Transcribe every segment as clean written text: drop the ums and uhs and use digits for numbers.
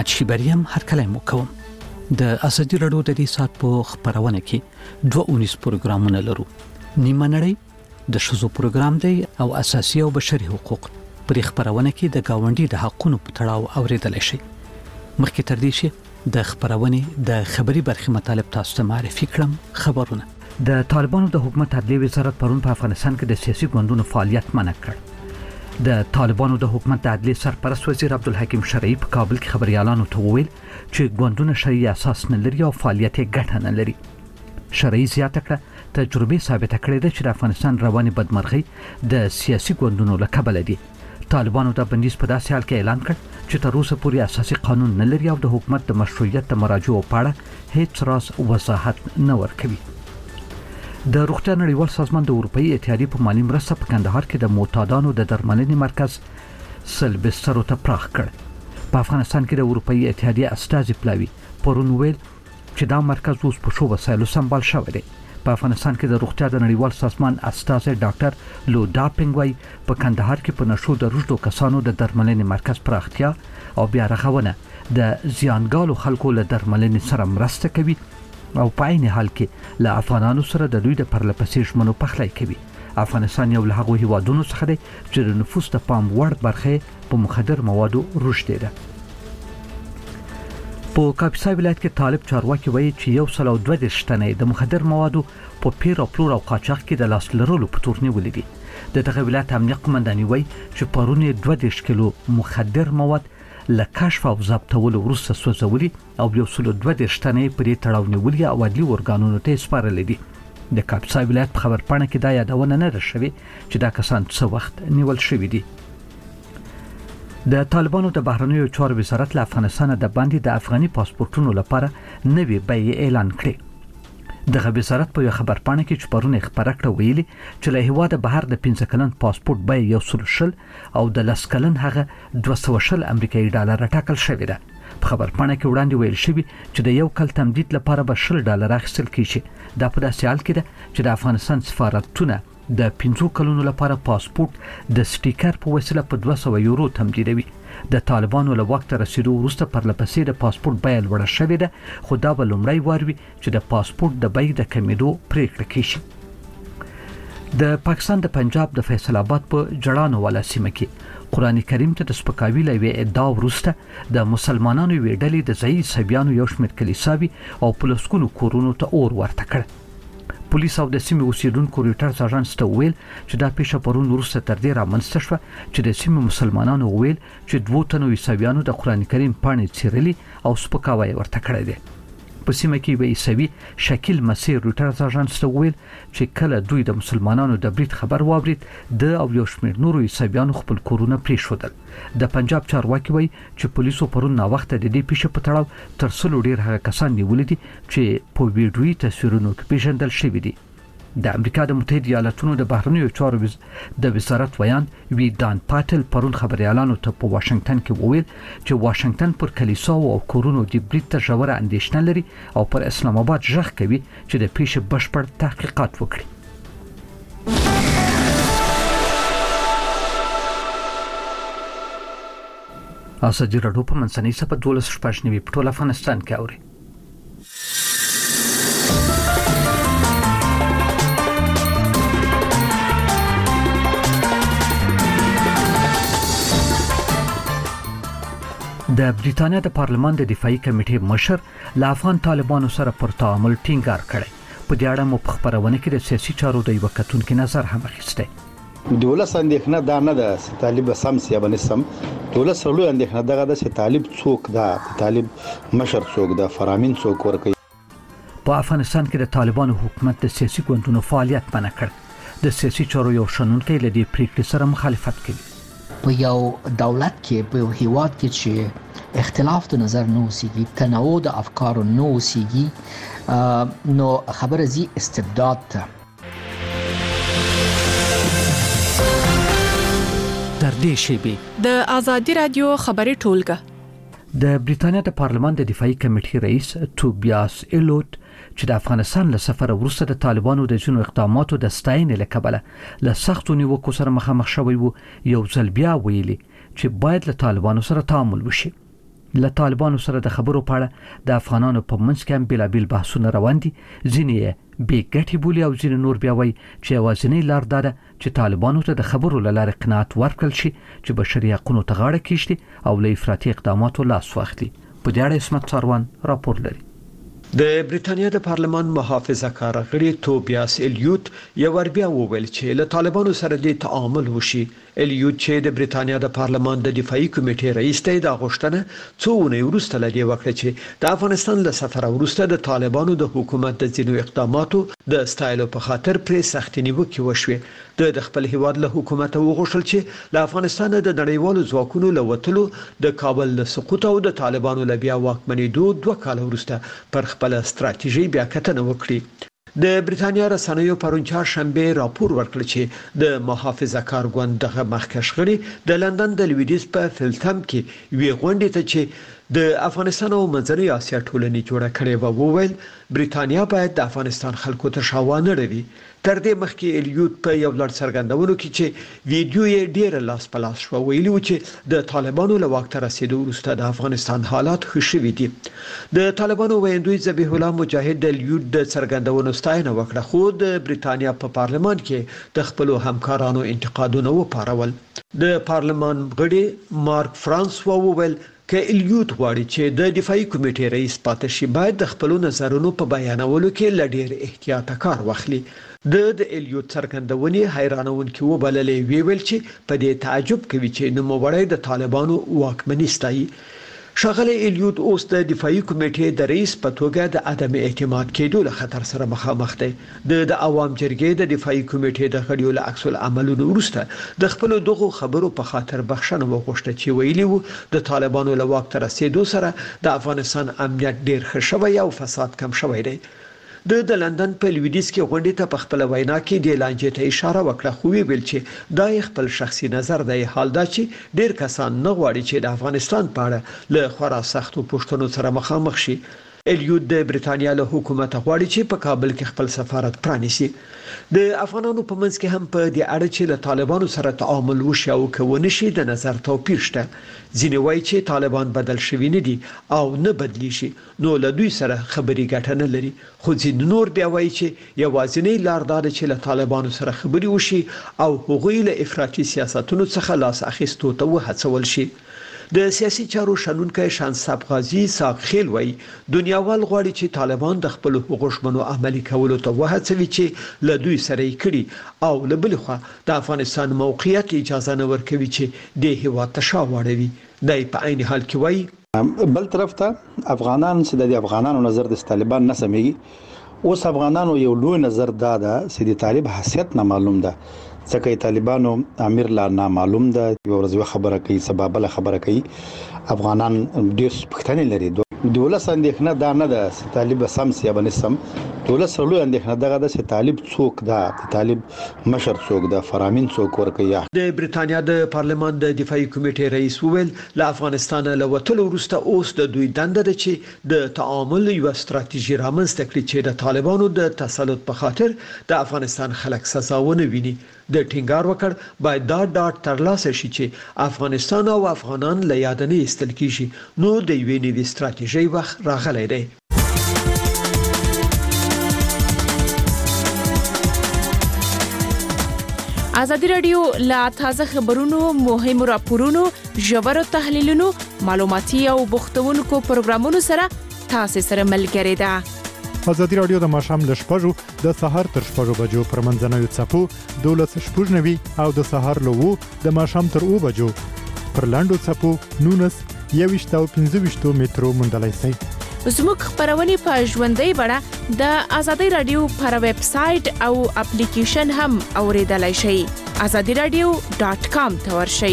محمد شیبری هم هرکلی مو کوم. د ازادي رادیو د دې سات په خبرونه کې 2 پروګرامونه لرو. نیمه نړۍ د شذو پروګرام دی او اساسي او بشري حقوق. پر خبرونه کې د گاونډي د حقونو په تړاو اوریدل شي. مخکې تر دې چې د خبرونه د خبري برخه مطالب تاسو ته معرفي کړم. خبرونه د طالبانو د حکومت عدلیه وزارت پرون په افغانستان کې د سیاسي ګوندونو فعالیت منع کړ. د طالبانو د حکومت د عدلیه سرپرست وزیر عبدالحکیم شرعي په کابل کې خبريالانو ته وویل چې ګوندونه شرعي اساس نه لري او فعالیت یې ګټه نه لري. شرعي زیاته کړه تجربه ثابته کړې ده چې د افغانستان رواني بدمرغي د سیاسي ګوندونو له کبله دي. طالبانو د بندیز په داسې حال کې اعلان کړ چې تر اوسه پورې اساسي قانون نه لري او د حکومت د مشروعیت د مراجعو په اړه هیڅ راز وضاحت نه ورکوي. د روغتیا نړیوال سازمان د اروپאי اتحادیې په مالی مرسته په کندهار کې د معتادانو د درملنې مرکز سلبسترو ته پراخ کړ. په افغانستان کې د اروپאי اتحادیې استازي پلاوی پرون ویل چې دا مرکز اوس په شو وسایلو سمبال شوی دی. په افغانستان کې د روغتیا د نړیوال سازمان استازي ډاکټر لو داپنګوي په کندهار کې په نشو د روزدو کسانو د درملنې مرکز پراختیا او بیا رغونه د زیانګالو خلکو له درملنې سره مرسته کوي او په عین حال کې له افغانانو سره د دوی د پرلپسې ژمنو پخلی کوي. افغانستان یو له هغو هیوادونو څخه دی چې د نفوس د پام وړ برخه په مخدر موادو رشد ده. په کاپیسا ولایت کې طالب چارواکي وایي چې 102 تنه د مخدر موادو په پیر او پلور او قاچاق کې د لاس لرلو په تور نیولې دي. د دغه ولایت امنیت قومنداني وایي چې پرون 22 کیلو مخدر مواد له کشف او ضبطولو وروسته سوځولي او 102 تنه پرې تړاو نیولي او عدلي ورګانونو ته سپارل دي. د کاپیسا ولایت په خبرپاڼه کې دا یادونه نه ده شوې چې دا کسان څه وخت نیول شوي دي. د طالبانو د بهرنیو چارو وزارت له افغانستان د باندې د افغاني پاسپورتونو لپاره نوې بیې اعلان کړې. دغه وزارت په خبرپاڼه کې چې پرونه خبره کړه ویلي چې له هیواده بهر د 15 کلن پاسپورت بیه 100 او د 10 کلن هغه 200 امریکایي ډالر ټاکل شوی ده. په خبرپاڼه کې وړاندې ویل شوی چې د یو کال تمدید لپاره به $10 اخیستل کیږي. دا په داسې حال کې ده چې د افغانستان سفارتونه د 15 کلونو لپاره پاسپورت د سټیکر په وسیله په 200 یورو تمدیدوي. د طالبانو له وخت رسیدو وروسته پرلپسې د پاسپورت بیه لوړه شوې ده، خو دا به لومړی وار وي چې د پاسپورت د بیې د کمیدو پریکړه کیږي. د پاکستان د پنجاب د فیصل آباد په جړانو والا سیمه کې قرآن کریم ته د سپکاوي لوي ادعا وروسته د مسلمانانو ویډلې د ځای سبيانو یو شمېر کلیساوي او پلسکونو کورونو ته اور ورته کړ. پولیس او د سیمې اوسیدونکو ریټرز اژانس ته ویل چې دا پیښه پرون وروسته تر دې رامنځته شوه چې د سیمې مسلمانانو ویل چې 2 تنو عیسویانو د قرآن کریم پاڼې څیرلي او سپکاوی ورته کړی دی. په سیمه کې وی عیسوي شکیل مسیر ریټرز اژانس ته ویل چې کله دوی د مسلمانانو د برید خبر واورید د او یو شمېر نورو عیسویانو خپل کورونه پریښودل. د پنجاب چارواکي وی چې پولیسو پرون نا وخت د دې پیښې په تړاو تر څلو ډیر هغه کسان نیولي دي چې په ویډیوي تصویرونو کې پیژندل شوي دي. د امریکا د متحده ایالاتونو د بهرنیو چارو د وزارت ویان وی دان پاتل پرون خبريالانو ته په واشنگټن کې وویل چې واشنگټن پر کلیسا او کورونو د برید ته ژوره اندېښنه لري او پر اسلام آباد ژغ کوي چې د پیښې بشپړ تحقیقات وکړي. ازادي رادیو په منځنۍ سپه 12 په ټول افغانستان کې اوري. د بریټانیا د پارلمان د دفاعي کمیټې مشر له افغان طالبانو سره پر تعامل ټینګار کړی. په دې اړه مو په خبرونه کې د سیاسي چارو د یو کتونکو نظر هم اخیسته. دولس اندېښنه دا نه ده چې طالب سم سی باندې سم دولس سره لوی اندېښنه ده چې طالب څوک ده، طالب مشر څوک ده، فرامین څوک ورکوي. په افغانستان کې د طالبانو حکومت د سیاسي ګوندونو فعالیت منع کړ. د سیاسي چارو یو شنونکی له دې پریکړې سره مخالفت کوي. په یو دولت کې په یو هیواد کې چې اختلاف د نظر نه اوسېږي، تنوع د افکارو نه اوسېږي، نو خبره زی استبداد ته. در دې شیبه د ازادي رادیو خبري ټولګه د بریټانیا د پارلمان د دفاعي کمیټې رئیس توبیاس ایلوت چې د افغانستان له سفر وروسته د طالبانو د ځینو اقداماتو د ستاینې له کبله له سختو نیوکو سره مخامخ شوی وو، یو ځل بیا ویلي چې باید له طالبانو سره تعامل وشي. له طالبانو سره د خبرو په اړه د افغانانو په منځ کې هم بېلابېل بحثونه روان دي. ځینې بې ګټې بولي او ځینې نور بیا وایي چې یوازینۍ لار دا ده چې طالبانو ته د خبرو له لارې قناعت ورکړل شي چې بشري حقونو ته غاړه کېږدي او له افراطي اقداماتو لاس واخلي. په دې اړه اسمت ساروان راپور لري. د بریټانیا د پارلمان محافظه کار غړي توبیاس الیوت یو ور بیا وویل چې له طالبانو سره د تعامل وشي. الیوت چې د بریټانیا د پارلمان د دفاعي کمیټې رئیس دی د غوښتنه څوونه وروسته لدی وکړه چې د افغانستان له سفر وروسته د طالبانو د حکومت د ځینو اقداماتو د استایلو په خاطر پرې سختي نیوکې وشوه. د خپل هیواد له حکومت وغوښتل چې له افغانستان د نړیوالو ځواکونو له وټلو د کابل له سقوط او د طالبانو له بیا واکمنېدو 2 کال وروسته پر خپل ستراتیژي بیا کتنه وکړي. د بریټانیا رسنیو پرون چهارشنبه راپور ورکړ چې د محافظه کار ګوند دغه مخکښ غړي د لندن د لویدیز په فلټم کې وی غونډې ته چې د افغانستان او منځنۍ اسیا ټولنې جوړه کړې و وویل بریټانیا باید د افغانستان خلکو ته شاوانه روي. تر دې مخکې الیوت په یو لړ څرګندونو کې چې ویډیو یې ډېر لاس په لاس شو ویلي و چې د طالبانو له واک ته رسیدو وروسته د افغانستان حالات ښه شوي دي. د طالبانو ویاندوی ذبیح الله مجاهد د الیوت د څرګندونو ستاینه وکړه خو د بریټانیا په پارلمان کې د خپل همکارانو انتقادونه وپارول. د پارلمان غړي مارک فرانسوا وویل که الیوت غواړي چې د دفاعي کمیټې رئیس پاتې شي باید د خپل نظرونو په بیانولو کې لډیر احتیاط کار واخلي. د الیوت څرګندونې حیرانونکې وبللې ویل چې په دې تعجب کوي چې نوموړی د طالبانو واکمني ستایي. ښاغلی الیوت اوس د دفاعي کمیټې د رئیس په توګه د عدم اعتماد کېدو له خطر سره مخامخ دی. د عوام جرګې د دفاعي کمیټې د غړیو له عکس العملونو وروسته د خپل دغه خبرو په خاطر بخښنه وغوښته چې ویلي وو د طالبانو له واک ته رسیدو سره د افغانستان امنیت ډیر ښه شوی او فساد کم شوی دی. د لندن په لویدیز کې غونډې ته په خپل وینا کې د لانجې ته اشاره وکړه خو ویل چې دا خپل شخصي نظر دی. حال دا چې ډیر کسان نه غواړي چې د افغانستان په اړه له خورا سختو پوښتنو سره مخامخ شي. الیوت د بریټانیا له حکومت غواړي چې په کابل کې خپل سفارت پرانیسي. د افغانانو په منځ کې هم په دې اړه چې له طالبانو سره تعامل وشي او کوونه شي د نظر توپیر شته. ځینې وایي چې طالبان بدل شوي نه دي او نه بدلی شي نو له دوی سره خبري ګټه نه لري. خو ځینې نور بیا وایي چې یوازینۍ لار دا ده چې له طالبانو سره خبري وشي او هغوی له افراطي سیاستونو څخه لاس اخیستو ته وهڅول شي. د سیاسي چارو شنونکي شانصاب غازی ساق خیل وای دنیاوال غواړي چې طالبان د خپل حقوقو ژمنو عملي کولو ته وهڅوي چې له دوی سره یې کړي او له بل خوا د افغانستان موقعیت اجازه نه ورکوي چې د هیواد ته شا واړوي. دای په عین حال کې وای بل طرف ته افغانان چې د افغانانو نظر د طالبان نه سمېږي. اوس افغانانو یو لوی نظر دا ده چې د طالب حیثیت نه معلوم ده ځکه طالبانو امیر لا نامعلوم ده. یو ورځ خبره کوي سبب له خبره کوي. افغانان ډېر پښتني لري. دولس اندېښنه دا نه ده چې طالب سم سی باندې سم. دولس لوی اندېښنه دغه ده چې طالب څوک ده، طالب مشر څوک ده، فرامین څوک ورکوي. د بریټانیا د پارلمان د دفاعي کمیټې رئیس وویل له افغانستان له وټلو وروسته اوس د دوی دنده ده چې د تعامل یو ستراتیژي رامنځته کړي چې د طالبانو د تسلط په خاطر د افغانستان خلک سزا ونه ویني. د ټینګار وکړ باید دا ډاټ ترلاسه شي چې افغانستان او افغانان له یاد نه ایستل کیږي نو د یوې نوې ستراتیژۍ وخت راغلی دی. ازادي رادیو لا تازه خبرونو مهم راپورونو ژور تحلیلونو معلوماتي او بوختونکو پروګرامونو سره تاسو سره ملګری ده. ازادي رادیو د ماښام ل شپږو د سهار تر 6 بجو پر منځنوي څپو 12:09 او د سهار له 2 د ماښام تر 2 بجو پر لاندو څپو 19 او 15 مترو مندلای سي. زموږ خبرونه په ژوندۍ بڼه د ازادي رادیو پر ویب سټ او اپلیکیشن هم اوریدلای شئ. azadiradio.com ته ورشئ.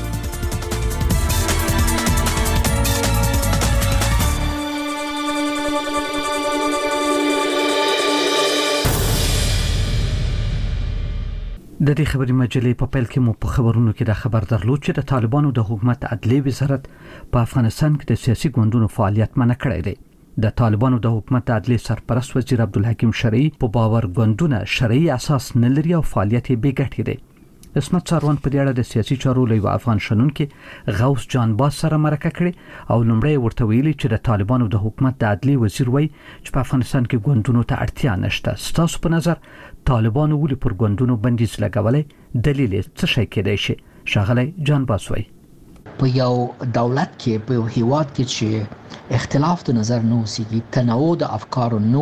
د دې خبري مجلې په پیل کې مو په خبرونو کې د خبر درلود چې د طالبانو د حکومت عدلي وزارت په افغانستان کې د سیاسي ګوندونو فعالیت منع کړی دی. د طالبانو د حکومت عدلي سرپرست وزیر عبدالحکیم شرعي په باور ګوندونه شرعي اساس نه لري او فعالیت یې بې ګټې دی. اسمت ساروان په دې اړه د سیاسي چارو لوی افغان شنونکو غوث جان باز سره مرکه کړې او لومړی ورته ویلي چې د طالبانو د حکومت د عدلي وزیر وای چې په افغانستان کې ګوندونو ته اړتیا نشته. ستاسو په نظر طالبانو ولې پر ګوندونو بندیز لګولای؟ دلیل څه شي کېدای شي؟ شاغلی جان باز وای په یو دولت کې په هیواد کې چې اختلاف د نظر نه اوسېږي، تنوع د افکارو نه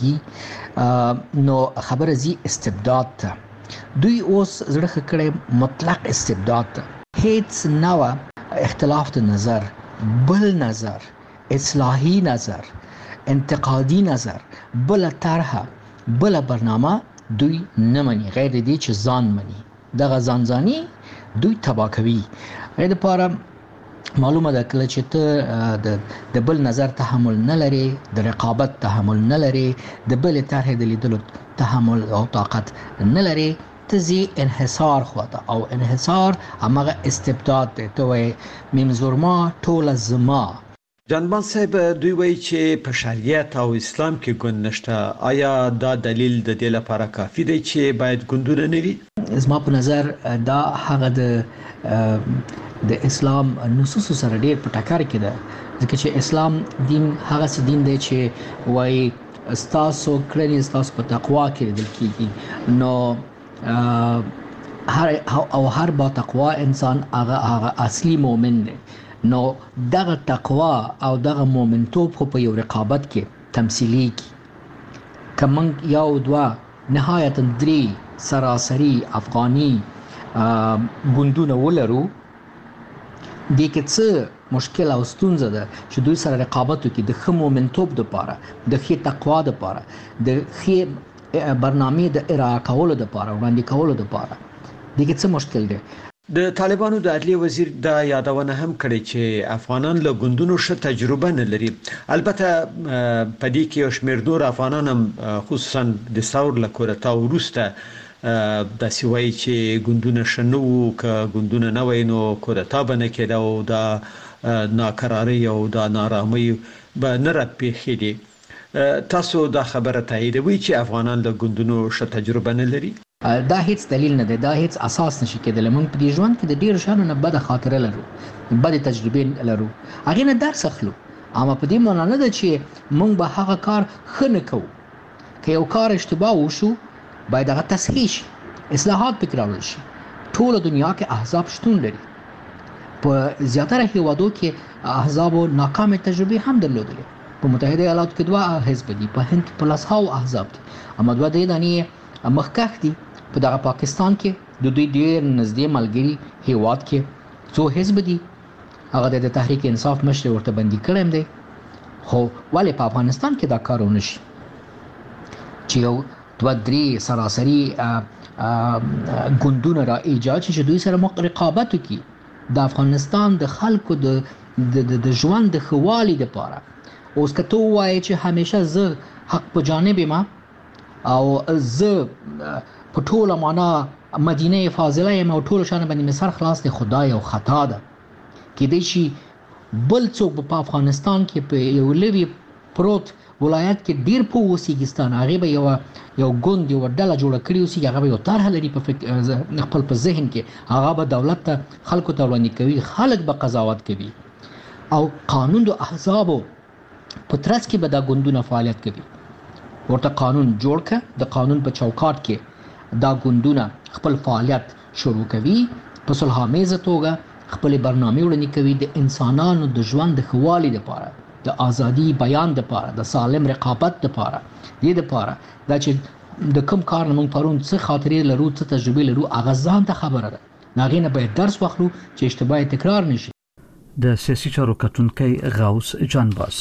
اوسېږي، نو خبره زی استبداد ته دوی اوس زړه کړي مطلق استبداد ته. هیڅ نوع اختلاف د نظر، بل نظر، اصلاحي نظر، انتقادي نظر، بل طرحه، بل برنامه دوی نه مني غیر دې چې ځان مني. دغه ځانځاني دوی تبا کوي. غیر لپاره معلومه ده کله چې ته د بل نظر تحمل نه لري، د رقابت تحمل نه لري، د بل طرح د لیدلو تحمل او طاقت نه لري، ته زی انحصار خواته او انحصار هغه استبداد دی. ته وای منظورما ټول زما. جانبان صاحب دوی وایي چې په شریعت او اسلام کې ګوند نشته. آیا دا دلیل د دې لپاره کافی دی چې باید ګوندونه نه وي؟ زما په نظر دا هغه د اسلام نصوص سره ډېر په ټکر کې ده، ځکه چې اسلام دین هغه دین دی چې وایي استاسو کړنې استاسو په تقوا کې لیدل کېږي. نو هر با تقوا انسان هغه اصلي مؤمن دی. نو دغه تقوا او دغه مومنتوب خو په یو رقابت کې تمثیلی کی. کمن یو دوا نهایت درې سراسری افغانی ګوندونه ولرو، د کې څه مشکل او ستونزه ده چې دوی سره رقابت وکړي د ښه مومنتوب لپاره، د ښه تقوا لپاره، د ښه برنامې د ارائه کولو لپاره، وړاندې کولو لپاره. د کې څه مشکل دی؟ د طالبانو د عدلیه وزیر دا یادونه هم کړې چې افغانان له ګوندونو ښه تجربه نه لري. البته په دې کې یو شمېر نور افغانان هم خصوصا د ثور له کورتا وروسته د سوي چې ګوندونه شنو ک ګوندونه نه وینو کورتا بنه کېده او دا ناکراری او دا نارامي به نه راپېښې دي. تاسو دا خبره تاییدوي چې افغانان له ګوندونو ښه تجربه نه لري؟ دا هیڅ دلیل نه دی، دا هیڅ اساس نشي کېدلی. موږ په دې ژوند کې د ډېرو شیانو نه بده خاطره لرو، بده تجربې لرو، هغې نه درس اخلو. اما په دې معنا نه ده چې موږ به هغه کار ښه نه کوو. که یو کار اشتباه وشو باید هغه تصحیح شي، اصلاحات پکې راوړل شي. ټوله دنیا کې احزاب شتون لري. په زیاتره هیوادو کې احزابو ناکامه تجربې هم درلودلې. په متحده ایالاتو کې 2 حزب دي، په هند په لسهاو احزاب دي، اما 2 دانې مخکښ دي. په دغه پاکستان کې د دوی ډېر نږدې ملګری هیواد کې 2 حزب دي، هغه د تحریک انصاف مشر ورته بندي کړم دی. خو ولې په افغانستان کې دا کار ونه شي چې یو 2-3 سراسری ګوندونه را ایجاد شي چې دوی سره رقابت وکړي د افغانستان د خلکو د ژوند د ښه والي لپاره. اوس که ته ووایې چې همیشه زه حق په جانب یم او زه په ټوله معنا مدینه فاضله یم او ټول شان باندې سر خلاص دی، خدای او خطا ده. کېدای شي بل څوک په افغانستان کې په یو لوی پروت ولایت کې ډیر په اوسېږي، هغه به یو ګوند یو ډله جوړه کړی اوسي، هغه به یو طرح لري په خپل په ذهن کې، هغه به دولت ته خلکو ته وړاندې کوي، خلک به قضاوت کوي او قانون د احزابو په ترڅ کې به دا ګوندونه فعالیت کوي. ورته قانون جوړ کړه، د قانون په چوکاټ کې دا ګوندونه خپل فعالیت شروع کوي، په صلحامیزه توګه خپل برنامه وړاندې کوي د انسانانو د ژوند د ښه والي لپاره، د ازادي بیان لپاره، د سالم رقابت لپاره. دې لپاره دا چې د کوم کار نه موږ پرون څه خاطرې لرو، څه تجربې لرو، هغه ځان ته خبره ده. هغې نه باید درس واخلو چې اشتباه تکرار نشي. د سیاسي چارو کتونکی غوث جان باز.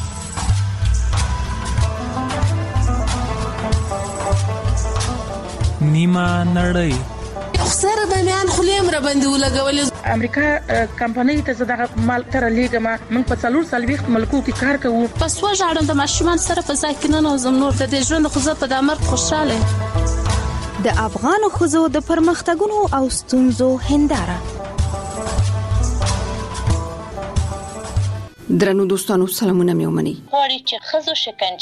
نیمه نړۍ سره د میان خلیم را باندې ولګولې. امریکا کمپنۍ ته زړه مال تر لیګما موږ په 4 ملکو کې کار کوو. پس وژاړم د ماشومان سره په ځای کې نه نوزم نور د ژوند خو زه په دمر خوشاله. د افغان خزو د پرمختګونو او ستونزو هنداره. درنو دوستانو سلامونه مې ومني. غواړي چې خزو شکنجه